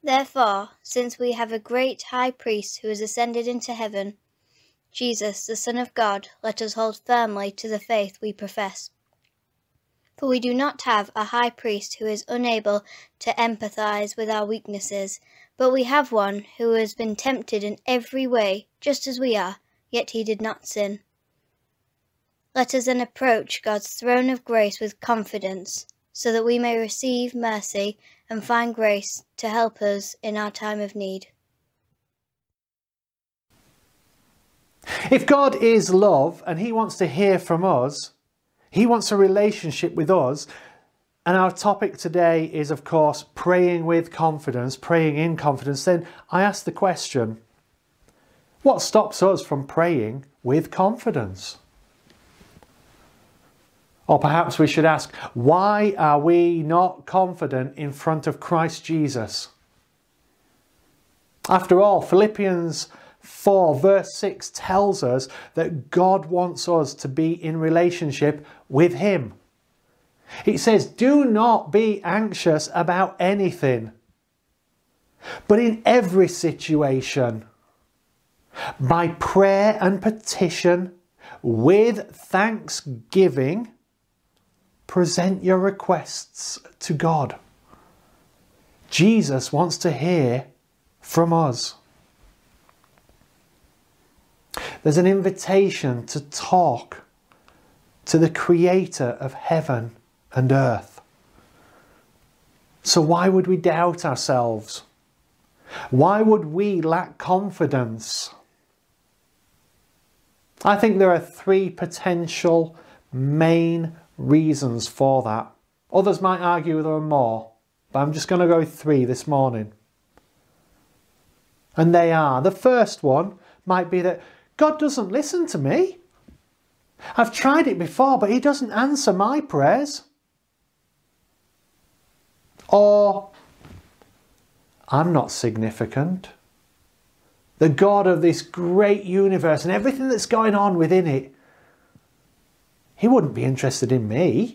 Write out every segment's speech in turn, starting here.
Therefore, since we have a great high priest who has ascended into heaven, Jesus, the Son of God, let us hold firmly to the faith we profess. For we do not have a high priest who is unable to empathize with our weaknesses, but we have one who has been tempted in every way, just as we are, yet he did not sin. Let us then approach God's throne of grace with confidence, so that we may receive mercy and find grace to help us in our time of need. If God is love and he wants to hear from us, he wants a relationship with us, and our topic today is, of course, praying with confidence, praying in confidence, then I ask the question, what stops us from praying with confidence? Or perhaps we should ask, why are we not confident in front of Christ Jesus? After all, Philippians 4 verse 6 tells us that God wants us to be in relationship with him. It says, do not be anxious about anything, but in every situation, by prayer and petition, with thanksgiving, present your requests to God. Jesus wants to hear from us. There's an invitation to talk to the Creator of heaven and earth. So why would we doubt ourselves? Why would we lack confidence? I think there are three potential main reasons for that. Others might argue there are more, but I'm just going to go three this morning. And they are, the first one might be that God doesn't listen to me. I've tried it before, but he doesn't answer my prayers. Or, I'm not significant. The God of this great universe and everything that's going on within it, he wouldn't be interested in me.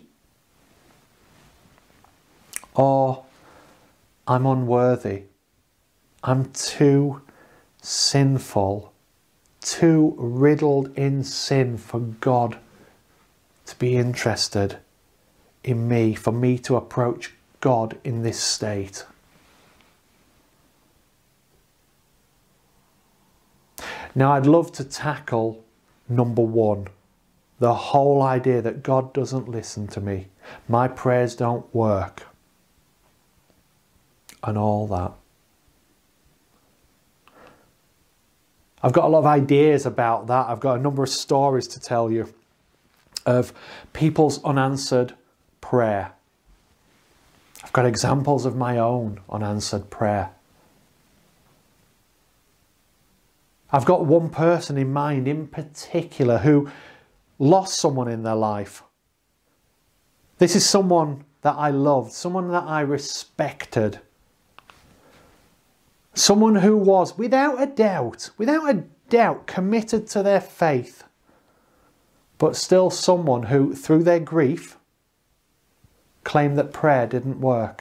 Or, I'm unworthy. I'm too sinful, too riddled in sin for God to be interested in me, for me to approach God in this state. Now, I'd love to tackle number one, the whole idea that God doesn't listen to me, my prayers don't work, and all that. I've got a lot of ideas about that. I've got a number of stories to tell you of people's unanswered prayer. I've got examples of my own unanswered prayer. I've got one person in mind in particular who lost someone in their life. This is someone that I loved, someone that I respected. Someone who was, without a doubt, committed to their faith, but still someone who, through their grief, claimed that prayer didn't work.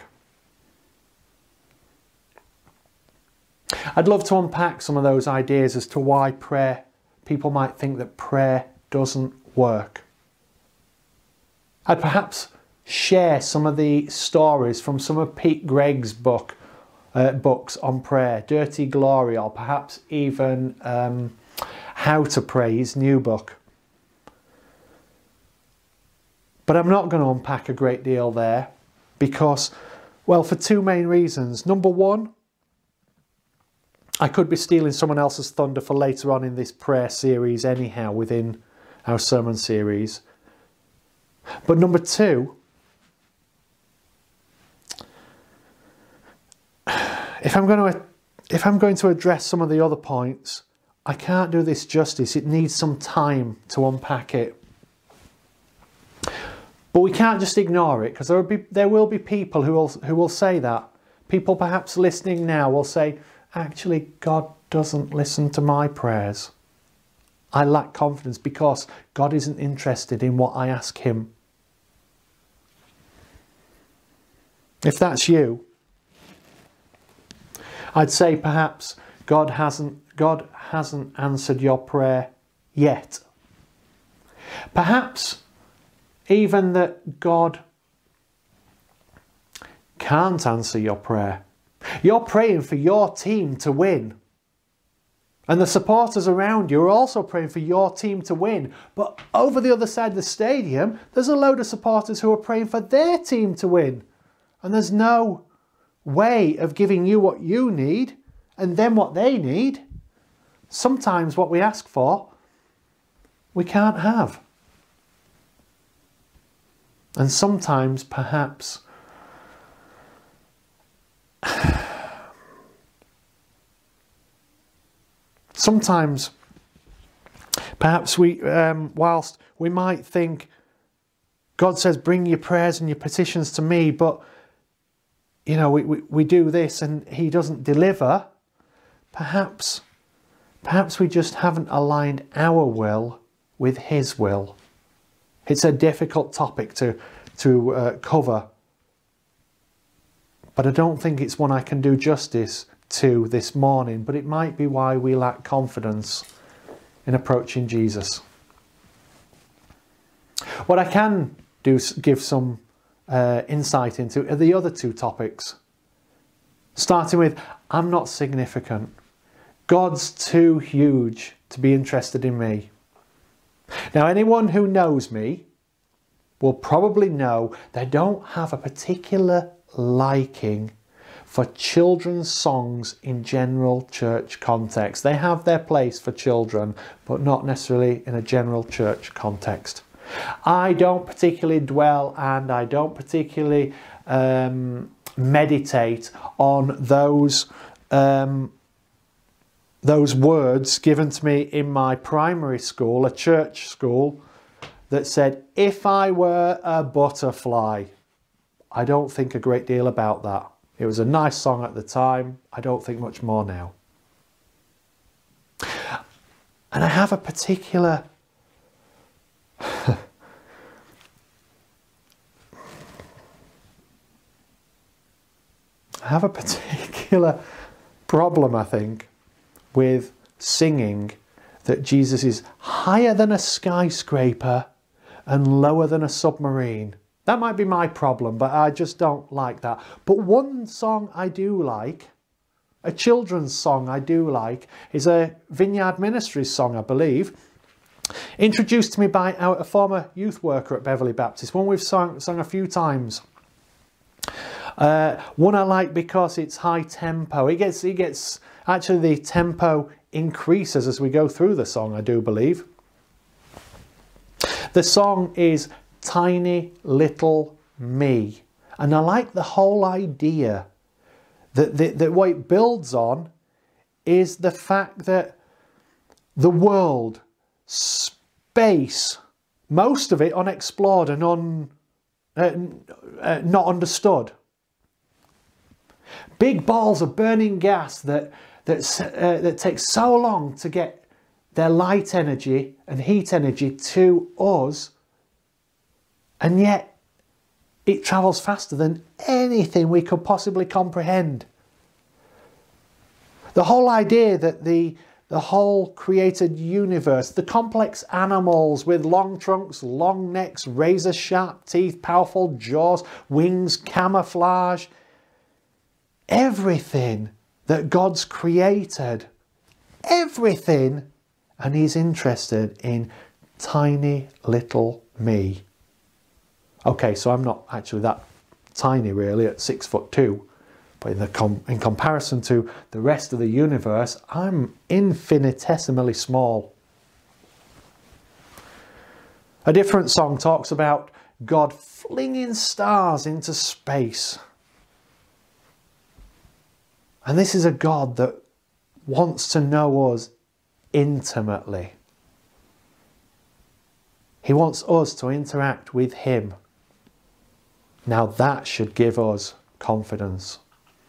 I'd love to unpack some of those ideas as to why people might think that prayer doesn't work. I'd perhaps share some of the stories from some of Pete Greig's books on prayer, Dirty Glory, or perhaps even How to Pray, his new book. But I'm not going to unpack a great deal there because, well, for two main reasons. Number one, I could be stealing someone else's thunder for later on in this prayer series anyhow, within our sermon series. But number two, if I'm going to address some of the other points, I can't do this justice. It needs some time to unpack it. But we can't just ignore it, because there will be people who will say that. People perhaps listening now will say, actually, God doesn't listen to my prayers. I lack confidence because God isn't interested in what I ask him. If that's you, I'd say perhaps God hasn't answered your prayer yet. Perhaps even that God can't answer your prayer. You're praying for your team to win. And the supporters around you are also praying for your team to win. But over the other side of the stadium, there's a load of supporters who are praying for their team to win. And there's no way of giving you what you need and them what they need. Sometimes what we ask for, we can't have. And sometimes perhaps we, whilst we might think God says, bring your prayers and your petitions to me, but you know, we do this and he doesn't deliver. Perhaps we just haven't aligned our will with his will. It's a difficult topic to cover, but I don't think it's one I can do justice to this morning, but it might be why we lack confidence in approaching Jesus. What I can do is give some insight into are the other two topics. Starting with, I'm not significant. God's too huge to be interested in me. Now, anyone who knows me will probably know they don't have a particular liking for children's songs in general church context. They have their place for children, but not necessarily in a general church context. I don't particularly dwell and I don't particularly meditate on those words given to me in my primary school, a church school, that said, if I were a butterfly. I don't think a great deal about that. It was a nice song at the time. I don't think much more now. And I have a particular problem, I think, with singing that Jesus is higher than a skyscraper and lower than a submarine. That might be my problem, but I just don't like that. But one song I do like, a children's song I do like, is a Vineyard Ministries song, I believe, introduced to me by a former youth worker at Beverley Baptist, one we've sung a few times. One I like because it's high tempo. It gets actually the tempo increases as we go through the song, I do believe. The song is Tiny Little Me, and I like the whole idea that what it builds on is the fact that the world, space, most of it unexplored and not understood. Big balls of burning gas that takes so long to get their light energy and heat energy to us, and yet it travels faster than anything we could possibly comprehend. The whole idea that the whole created universe, the complex animals with long trunks, long necks, razor-sharp teeth, powerful jaws, wings, camouflage, everything that God's created, everything, and he's interested in tiny little me. Okay, so I'm not actually that tiny really at 6'2", but in comparison to the rest of the universe, I'm infinitesimally small. A different song talks about God flinging stars into space. And this is a God that wants to know us intimately. He wants us to interact with him. Now that should give us confidence.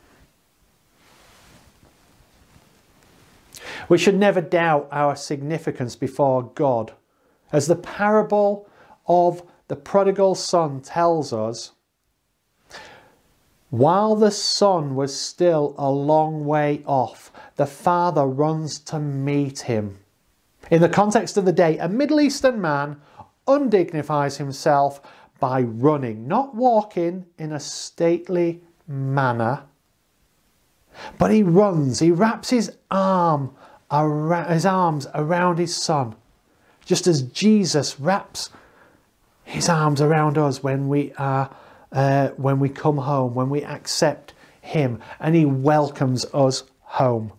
We should never doubt our significance before God. As the parable of the prodigal son tells us, While the son was still a long way off, the father runs to meet him. In the context of the day, a Middle Eastern man undignifies himself by running, not walking in a stately manner, but he runs. He wraps his arms around his son, just as Jesus wraps his arms around us when we come home, when we accept him, and he welcomes us home.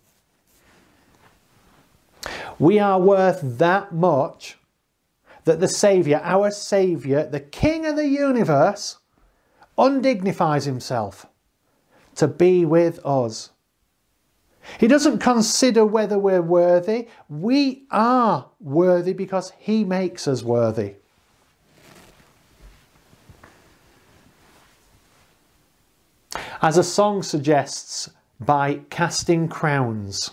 We are worth that much that the Saviour, our Saviour, the King of the universe, undignifies himself to be with us. He doesn't consider whether we're worthy. We are worthy because he makes us worthy. As a song suggests, by Casting Crowns.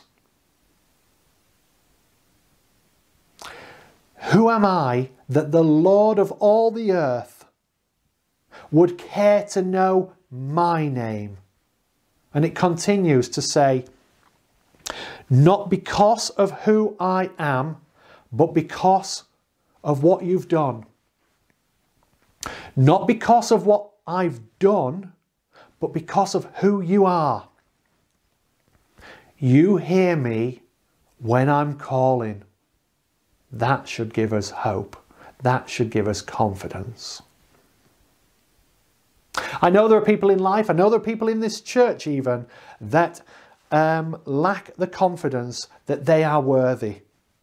Who am I that the Lord of all the earth would care to know my name? And it continues to say, not because of who I am, but because of what you've done. Not because of what I've done, but because of who you are. You hear me when I'm calling. That should give us hope. That should give us confidence. I know there are people in life, I know there are people in this church even, that lack the confidence that they are worthy.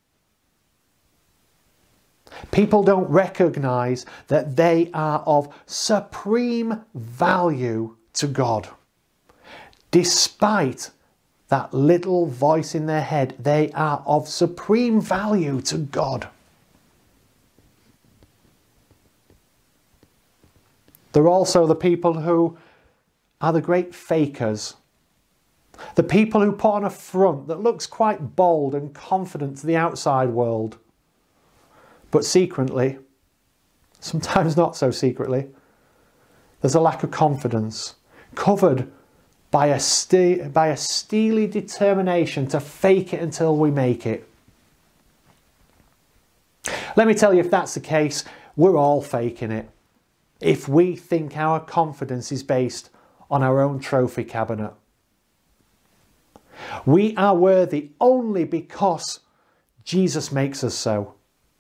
People don't recognise that they are of supreme value to God. Despite that little voice in their head, they are of supreme value to God. There are also the people who are the great fakers. The people who put on a front that looks quite bold and confident to the outside world. But secretly, sometimes not so secretly, there's a lack of confidence, covered by a steely determination to fake it until we make it. Let me tell you, if that's the case, we're all faking it. If we think our confidence is based on our own trophy cabinet. We are worthy only because Jesus makes us so.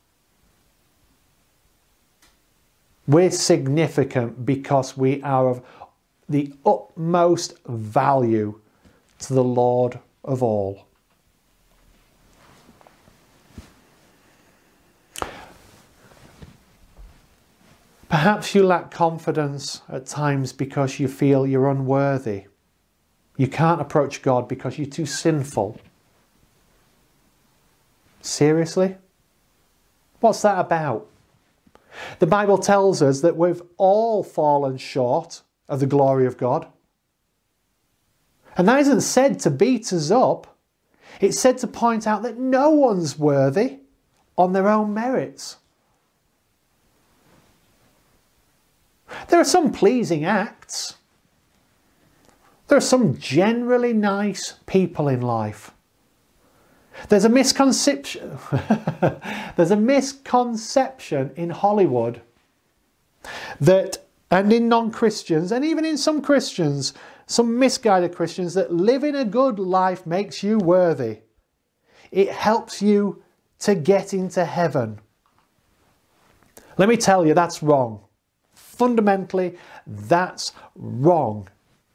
We're significant because we are of the utmost value to the Lord of all. Perhaps you lack confidence at times because you feel you're unworthy. You can't approach God because you're too sinful. Seriously? What's that about? The Bible tells us that we've all fallen short of the glory of God. And that isn't said to beat us up. It's said to point out that no one's worthy on their own merits. There are some pleasing acts. There are some generally nice people in life. There's a misconception. There's a misconception in Hollywood that, and in non-Christians, and even in some Christians, some misguided Christians, that living a good life makes you worthy. It helps you to get into heaven. Let me tell you, that's wrong. Fundamentally, that's wrong.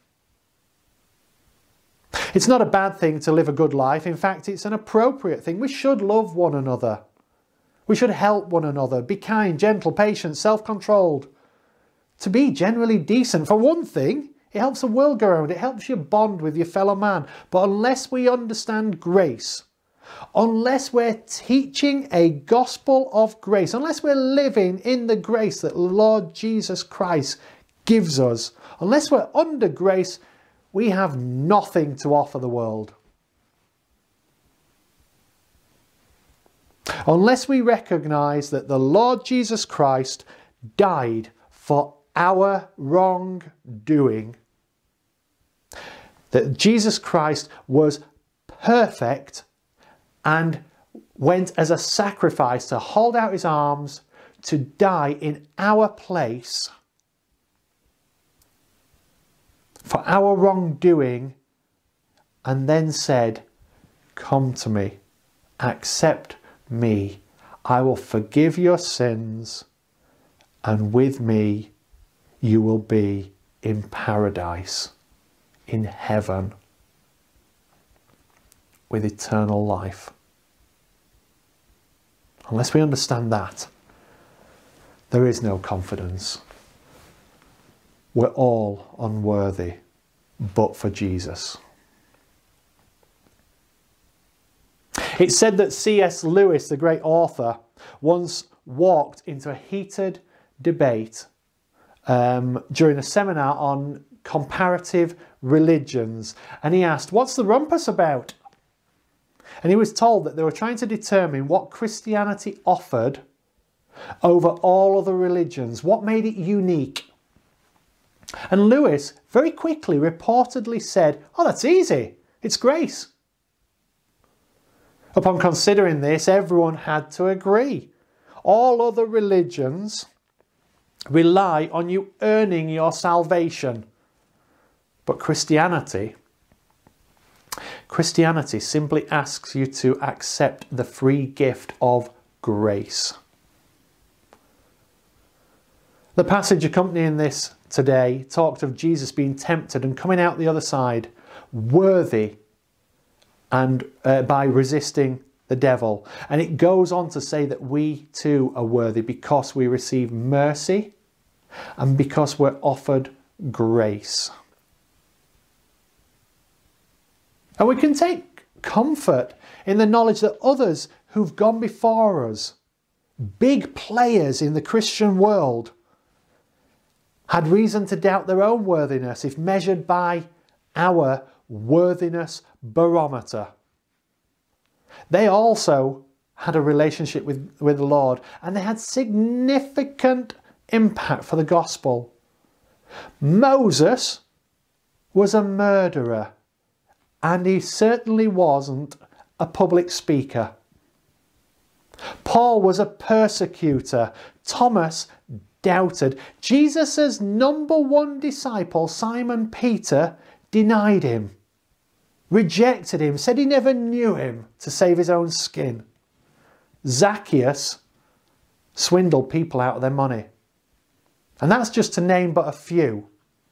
It's not a bad thing to live a good life. In fact, it's an appropriate thing. We should love one another. We should help one another, be kind, gentle, patient, self-controlled. To be generally decent. For one thing, it helps the world go around. It helps you bond with your fellow man. But unless we understand grace, unless we're teaching a gospel of grace, unless we're living in the grace that Lord Jesus Christ gives us, unless we're under grace, we have nothing to offer the world. Unless we recognise that the Lord Jesus Christ died for our wrongdoing, that Jesus Christ was perfect and went as a sacrifice to hold out his arms, to die in our place for our wrongdoing, and then said, "Come to me, accept me, I will forgive your sins, and with me you will be in paradise, in heaven, with eternal life." Unless we understand that, there is no confidence. We're all unworthy, but for Jesus. It's said that C.S. Lewis, the great author, once walked into a heated debate during a seminar on comparative religions, and he asked, "What's the rumpus about?" And he was told that they were trying to determine what Christianity offered over all other religions, what made it unique. And Lewis very quickly reportedly said, "Oh, that's easy, it's grace." Upon considering this, everyone had to agree. All other religions rely on you earning your salvation. But Christianity simply asks you to accept the free gift of grace. The passage accompanying this today talked of Jesus being tempted and coming out the other side worthy, and by resisting the devil. And it goes on to say that we too are worthy because we receive mercy and because we're offered grace. And we can take comfort in the knowledge that others who've gone before us, big players in the Christian world, had reason to doubt their own worthiness if measured by our worthiness barometer. They also had a relationship with the Lord, and they had significant impact for the gospel. Moses was a murderer, and he certainly wasn't a public speaker. Paul was a persecutor. Thomas doubted. Jesus' number one disciple, Simon Peter, denied him, rejected him, said he never knew him to save his own skin. Zacchaeus swindled people out of their money. And that's just to name but a few.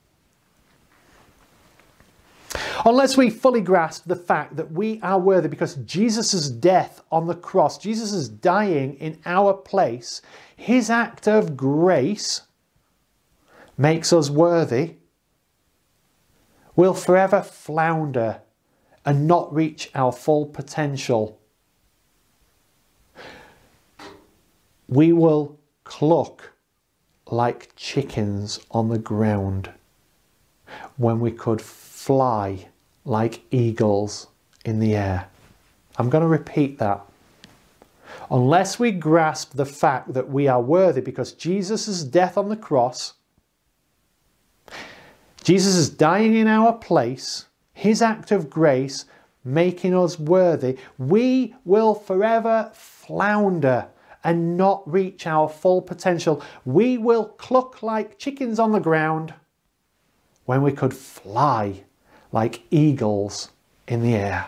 Unless we fully grasp the fact that we are worthy because Jesus' death on the cross, Jesus' dying in our place, his act of grace makes us worthy, we'll forever flounder and not reach our full potential. We will cluck like chickens on the ground when we could fly like eagles in the air. I'm going to repeat that. Unless we grasp the fact that we are worthy because Jesus' death on the cross, Jesus' dying in our place, his act of grace making us worthy, we will forever flounder and not reach our full potential. We will cluck like chickens on the ground when we could fly like eagles in the air.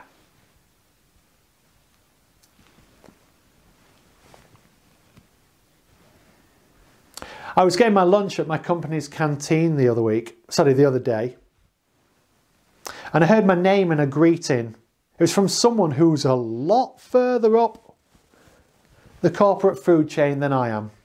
I was getting my lunch at my company's canteen the other day, and I heard my name in a greeting. It was from someone who's a lot further up the corporate food chain than I am.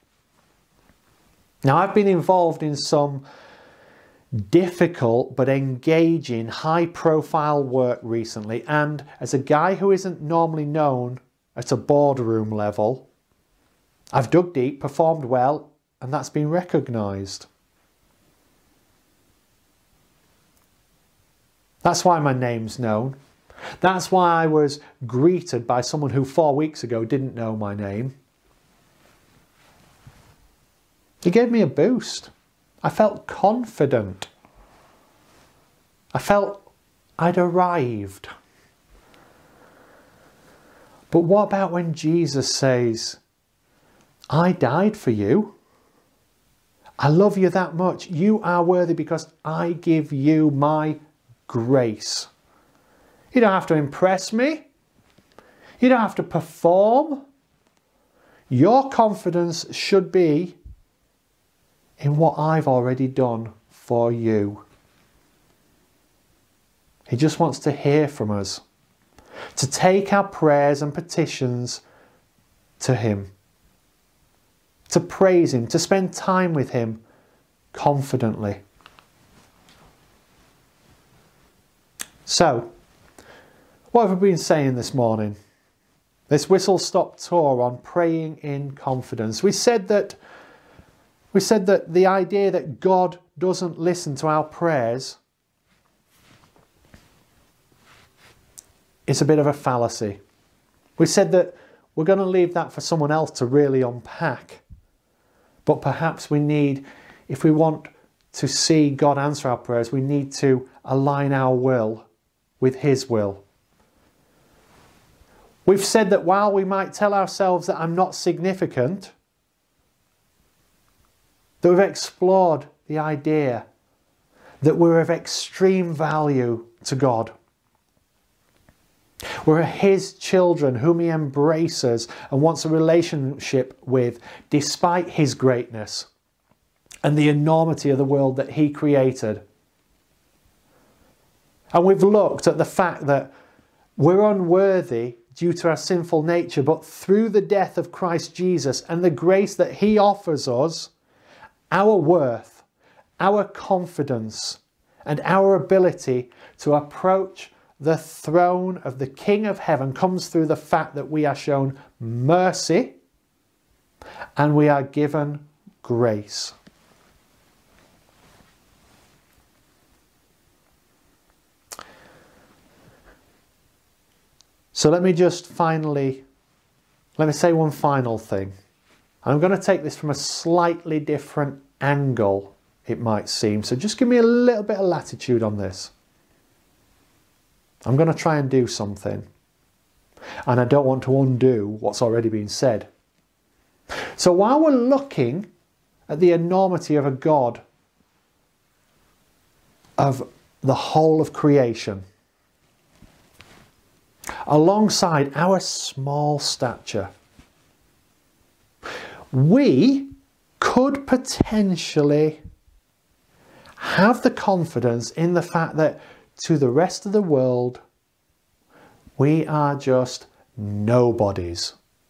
Now, I've been involved in some difficult but engaging high-profile work recently, and as a guy who isn't normally known at a boardroom level, I've dug deep, performed well, and that's been recognised. That's why my name's known. That's why I was greeted by someone who 4 weeks ago didn't know my name. He gave me a boost. I felt confident. I felt I'd arrived. But what about when Jesus says, I died for you. I love you that much. You are worthy because I give you my grace. You don't have to impress me. You don't have to perform. Your confidence should be in what I've already done for you. He just wants to hear from us, to take our prayers and petitions to him, to praise him, to spend time with him confidently. So, what have we been saying this morning? This whistle-stop tour on praying in confidence. We said that the idea that God doesn't listen to our prayers is a bit of a fallacy. We said that we're going to leave that for someone else to really unpack. But perhaps we need, if we want to see God answer our prayers, we need to align our will with his will. We've said that while we might tell ourselves that I'm not significant, that we've explored the idea that we're of extreme value to God. We're his children whom he embraces and wants a relationship with despite his greatness and the enormity of the world that he created. And we've looked at the fact that we're unworthy due to our sinful nature, but through the death of Christ Jesus and the grace that he offers us, our worth, our confidence, and our ability to approach the throne of the King of Heaven comes through the fact that we are shown mercy and we are given grace. So let me say one final thing. I'm going to take this from a slightly different angle, it might seem. So just give me a little bit of latitude on this. I'm going to try and do something. And I don't want to undo what's already been said. So while we're looking at the enormity of a God, of the whole of creation, alongside our small stature, we could potentially have the confidence in the fact that to the rest of the world, we are just nobodies.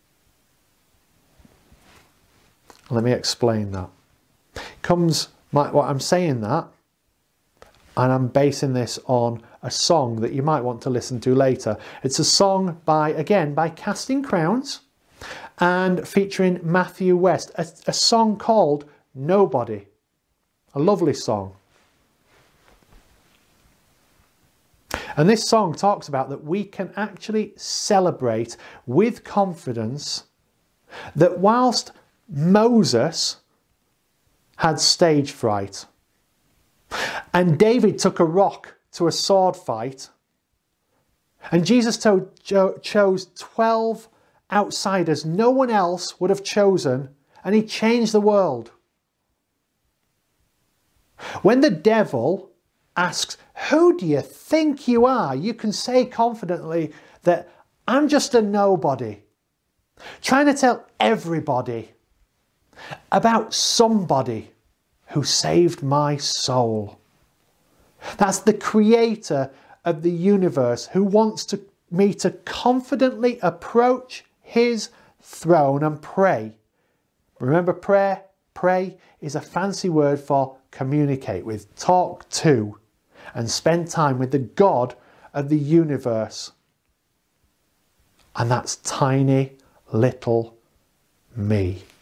Let me explain that. What I'm saying that, and I'm basing this on a song that you might want to listen to later. It's a song by Casting Crowns and featuring Matthew West, a song called Nobody. A lovely song. And this song talks about that we can actually celebrate with confidence that whilst Moses had stage fright and David took a rock to a sword fight, and Jesus chose 12 outsiders no one else would have chosen, and he changed the world. When the devil asks, who do you think you are? You can say confidently that I'm just a nobody, trying to tell everybody about somebody who saved my soul. That's the creator of the universe who wants me to confidently approach his throne and pray. Remember, pray is a fancy word for communicate with, talk to, and spend time with the God of the universe. And that's tiny little me.